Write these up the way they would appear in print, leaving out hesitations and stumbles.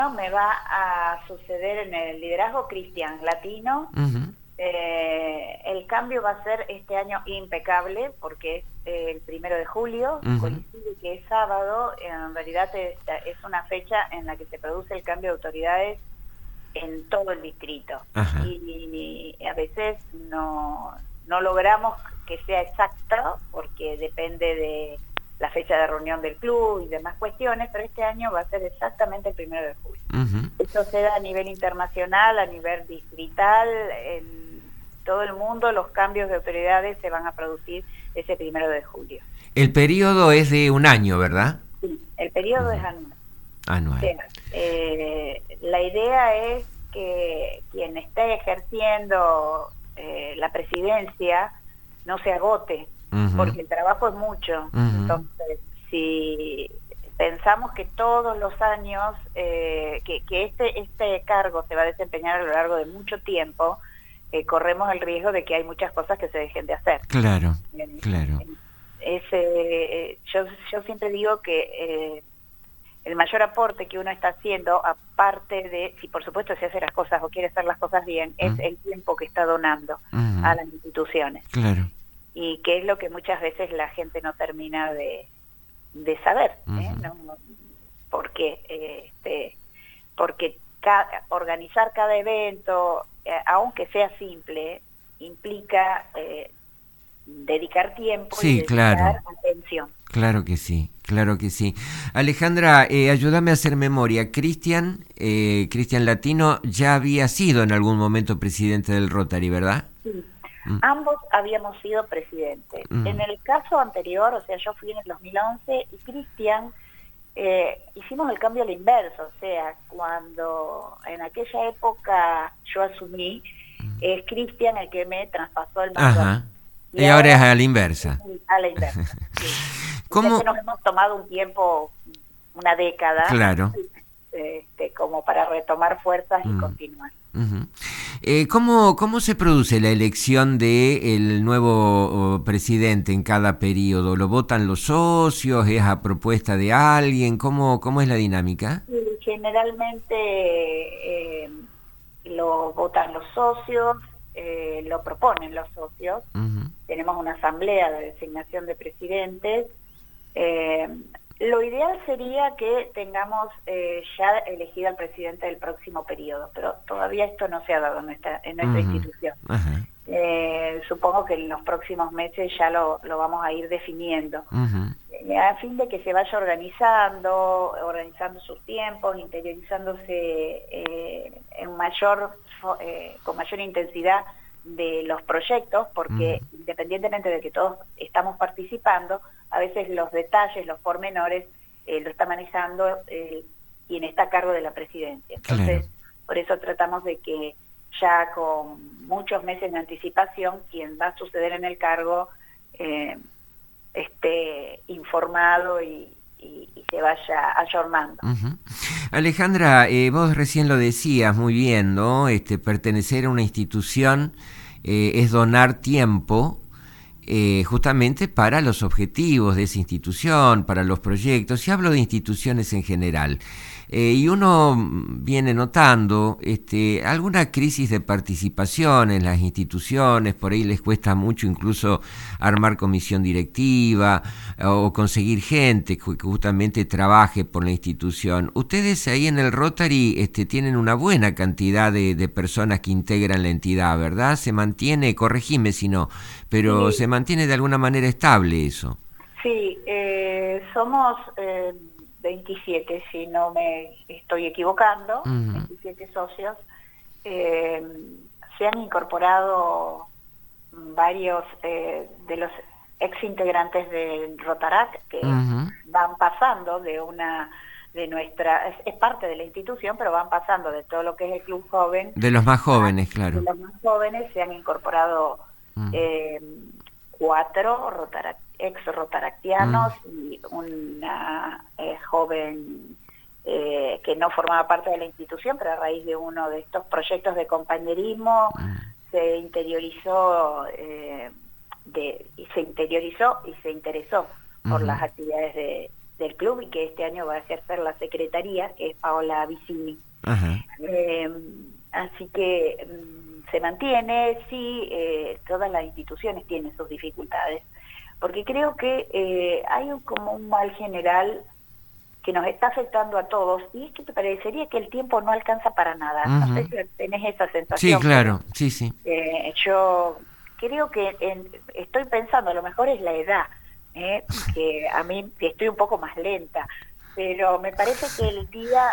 me va a suceder en el liderazgo Cristian Latino. Uh-huh. El cambio va a ser este año impecable porque es el 1 de julio, Uh-huh. coincide que es sábado, en realidad es una fecha en la que se produce el cambio de autoridades en todo el distrito. Ajá. Y a veces no logramos que sea exacto porque depende de la fecha de reunión del club y demás cuestiones, pero este año va a ser exactamente el 1 de julio. Uh-huh. Esto se da a nivel internacional, a nivel distrital, en todo el mundo los cambios de autoridades se van a producir ese 1 de julio. El periodo es de un año, ¿verdad? Sí, el periodo Uh-huh. es anual. Anual. O sea, la idea es que quien esté ejerciendo la presidencia no se agote, Uh-huh. porque el trabajo es mucho. Uh-huh. Entonces, si pensamos que todos los años, que este cargo se va a desempeñar a lo largo de mucho tiempo, corremos el riesgo de que hay muchas cosas que se dejen de hacer. Claro, claro. Yo siempre digo que el mayor aporte que uno está haciendo, aparte de, si por supuesto se hace las cosas o quiere hacer las cosas bien, es el tiempo que está donando a las instituciones. Claro. Y que es lo que muchas veces la gente no termina de saber, ¿no? Porque organizar cada evento, aunque sea simple, implica dedicar tiempo, sí, y dedicar claro. atención. Claro que sí, claro que sí. Alejandra, ayúdame a hacer memoria. Cristian Latino ya había sido en algún momento presidente del Rotary, ¿verdad? Sí. Ambos habíamos sido presidentes. En el caso anterior, o sea, yo fui en el 2011 y Cristian, hicimos el cambio a la inversa, o sea, cuando en aquella época yo asumí, es Cristian el que me traspasó el mando. Ajá. Y ahora es a la inversa. A la inversa, sí. ¿Cómo? Que nos hemos tomado un tiempo, una década, claro, como para retomar fuerzas y continuar. Uh-huh. ¿Cómo se produce la elección del nuevo presidente en cada periodo? ¿Lo votan los socios? ¿Es a propuesta de alguien? ¿Cómo es la dinámica? Generalmente lo votan los socios, lo proponen los socios. Uh-huh. Tenemos una asamblea de designación de presidentes. Lo ideal sería que tengamos ya elegido al presidente del próximo periodo, pero todavía esto no se ha dado en nuestra Uh-huh. institución. Uh-huh. Supongo que en los próximos meses ya lo vamos a ir definiendo. Uh-huh. A fin de que se vaya organizando sus tiempos, interiorizándose con mayor intensidad de los proyectos, porque uh-huh. independientemente de que todos estamos participando, a veces los detalles, los pormenores, lo está manejando quien está a cargo de la presidencia. Entonces, claro. Por eso tratamos de que ya con muchos meses de anticipación, quien va a suceder en el cargo esté informado y se vaya ayornando. Uh-huh. Alejandra, vos recién lo decías muy bien, ¿no? Pertenecer a una institución es donar tiempo justamente para los objetivos de esa institución, para los proyectos, y hablo de instituciones en general. Y uno viene notando alguna crisis de participación en las instituciones, por ahí les cuesta mucho incluso armar comisión directiva o conseguir gente que justamente trabaje por la institución. Ustedes ahí en el Rotary tienen una buena cantidad de personas que integran la entidad, ¿verdad? Se mantiene, corregime si no, pero sí. Se mantiene de alguna manera estable eso. Sí, somos 27, si no me estoy equivocando, uh-huh. 27 socios. Se han incorporado varios de los ex integrantes del Rotaract que uh-huh. van pasando es parte de la institución, pero van pasando de todo lo que es el club joven. De los más jóvenes, claro. De los más jóvenes se han incorporado 4 ex-rotaractianos y una joven que no formaba parte de la institución, pero a raíz de uno de estos proyectos de compañerismo se interiorizó y se interesó por las actividades del club y que este año va a ejercer la secretaría, que es Paola Vicini. Ajá. Así que se mantiene, sí, todas las instituciones tienen sus dificultades, porque creo que hay como un mal general que nos está afectando a todos, y es que te parecería que el tiempo no alcanza para nada. No sé si tenés esa Sí, sensación. claro, sí, sí. Yo creo que estoy pensando, a lo mejor es la edad, que a mí estoy un poco más lenta, pero me parece que el día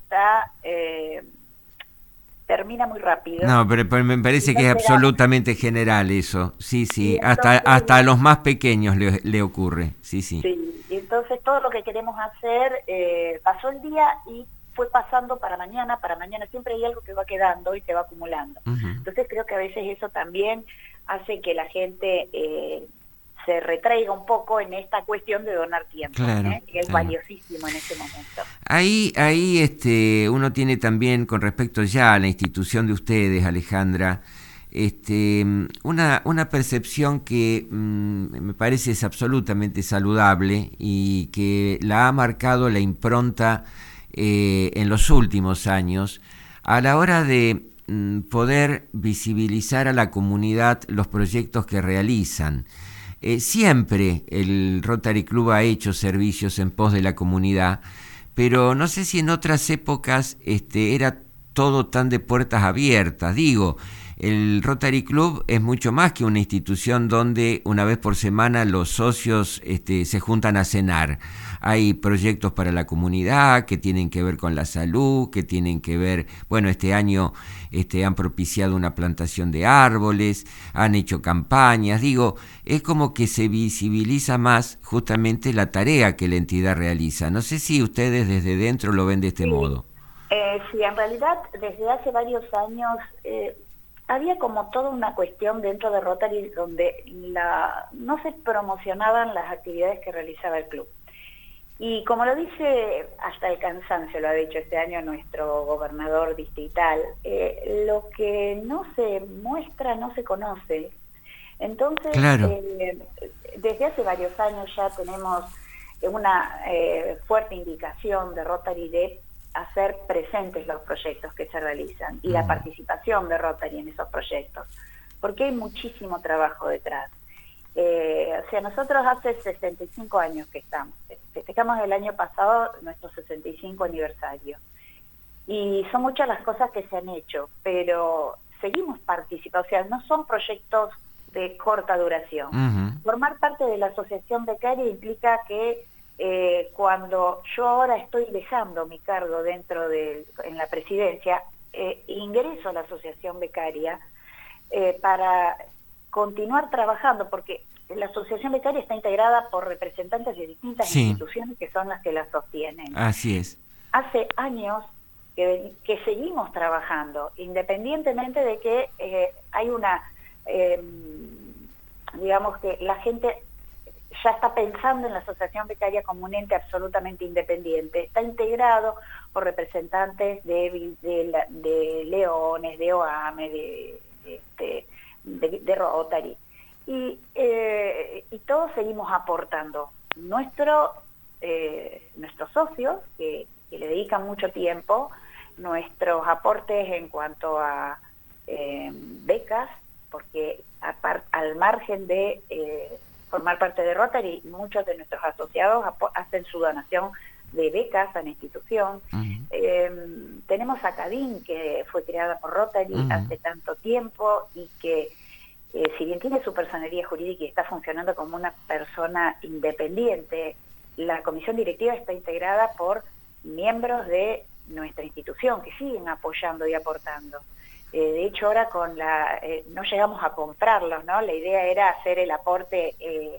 termina muy rápido. No, pero me Y parece no que es llegamos. absolutamente general eso. Sí, Y sí, entonces, hasta a los más pequeños le ocurre. Sí, sí. sí, y entonces todo lo que queremos hacer, pasó el día y fue pasando para mañana, siempre hay algo que va quedando y se va acumulando. Entonces creo que a veces eso también hace que la gente se retraiga un poco en esta cuestión de donar tiempo, Claro, que es claro. valiosísimo en este momento. Ahí uno tiene también, con respecto ya a la institución de ustedes, Alejandra, una percepción que me parece es absolutamente saludable y que la ha marcado la impronta en los últimos años a la hora de poder visibilizar a la comunidad los proyectos que realizan. Siempre el Rotary Club ha hecho servicios en pos de la comunidad, pero no sé si en otras épocas era todo tan de puertas abiertas. Digo, el Rotary Club es mucho más que una institución donde una vez por semana los socios se juntan a cenar. Hay proyectos para la comunidad que tienen que ver con la salud, que tienen que ver, bueno, este año han propiciado una plantación de árboles, han hecho campañas. Digo, es como que se visibiliza más justamente la tarea que la entidad realiza. No sé si ustedes desde dentro lo ven de este Sí, modo. sí, en realidad desde hace varios años había como toda una cuestión dentro de Rotary donde no se promocionaban las actividades que realizaba el club. Y como lo dice hasta el cansancio, lo ha dicho este año nuestro gobernador distrital, lo que no se muestra no se conoce. Entonces, Claro. desde hace varios años ya tenemos una fuerte indicación de Rotary de hacer presentes los proyectos que se realizan y la participación de Rotary en esos proyectos, porque hay muchísimo trabajo detrás. O sea, nosotros hace 65 años que estamos, festejamos el año pasado nuestro 65 aniversario, y son muchas las cosas que se han hecho, pero seguimos participando, o sea, no son proyectos de corta duración. Formar parte de la asociación becaria implica que cuando yo ahora estoy dejando mi cargo en la presidencia, ingreso a la asociación becaria para continuar trabajando, porque la asociación becaria está integrada por representantes de distintas instituciones que son las que la sostienen. Así es. Hace años que seguimos trabajando, independientemente de que hay digamos que la gente ya está pensando en la asociación becaria como un ente absolutamente independiente. Está integrado por representantes de Leones, de OAME, de Rotary. Y todos seguimos aportando. Nuestros socios, que le dedican mucho tiempo, nuestros aportes en cuanto a becas, porque al margen de formar parte de Rotary, muchos de nuestros asociados hacen su donación de becas a la institución. Tenemos a CADIN, que fue creada por Rotary hace tanto tiempo y que si bien tiene su personería jurídica y está funcionando como una persona independiente, la comisión directiva está integrada por miembros de nuestra institución que siguen apoyando y aportando. De hecho, ahora no llegamos a comprarlos, ¿no? La idea era hacer el aporte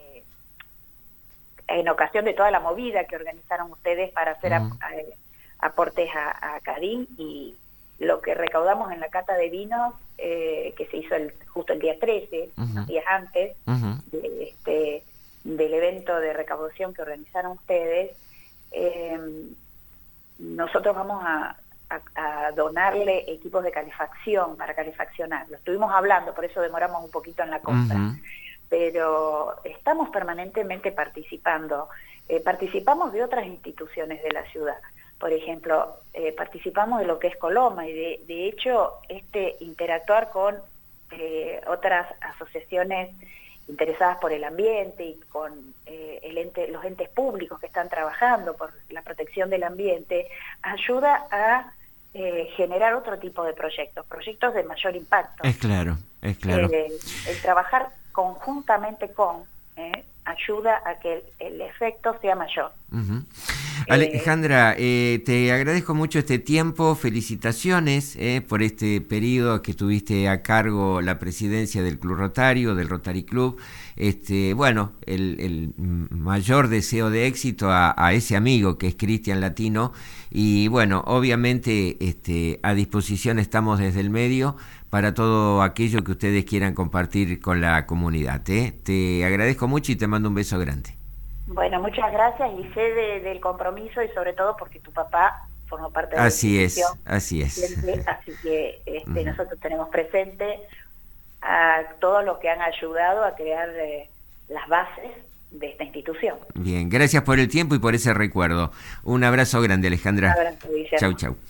en ocasión de toda la movida que organizaron ustedes para hacer aportes a CADIN, y lo que recaudamos en la cata de vinos, que se hizo justo el día 13, unos días antes del evento de recaudación que organizaron ustedes, nosotros vamos a donarle equipos de calefacción para calefaccionar. Lo estuvimos hablando, por eso demoramos un poquito en la compra. Pero estamos permanentemente participando. participamos de otras instituciones de la ciudad. Por ejemplo, participamos de lo que es Coloma y de hecho interactuar con otras asociaciones interesadas por el ambiente y con los entes públicos que están trabajando por la protección del ambiente, ayuda a generar otro tipo de proyectos de mayor impacto. Es claro, es claro. El trabajar conjuntamente ayuda a que el efecto sea mayor. Uh-huh. Alejandra, te agradezco mucho este tiempo, felicitaciones por este periodo que tuviste a cargo la presidencia del Club Rotario, del Rotary Club. Bueno, el mayor deseo de éxito a ese amigo que es Cristian Latino, y bueno, obviamente a disposición estamos desde el medio para todo aquello que ustedes quieran compartir con la comunidad. Te agradezco mucho y te mando un beso grande. Bueno, muchas gracias y sé del compromiso y sobre todo porque tu papá formó parte de la institución. Así es. Así que nosotros tenemos presente a todos los que han ayudado a crear las bases de esta institución. Bien, gracias por el tiempo y por ese recuerdo. Un abrazo grande, Alejandra. Un abrazo, Guillermo. Chau, chau.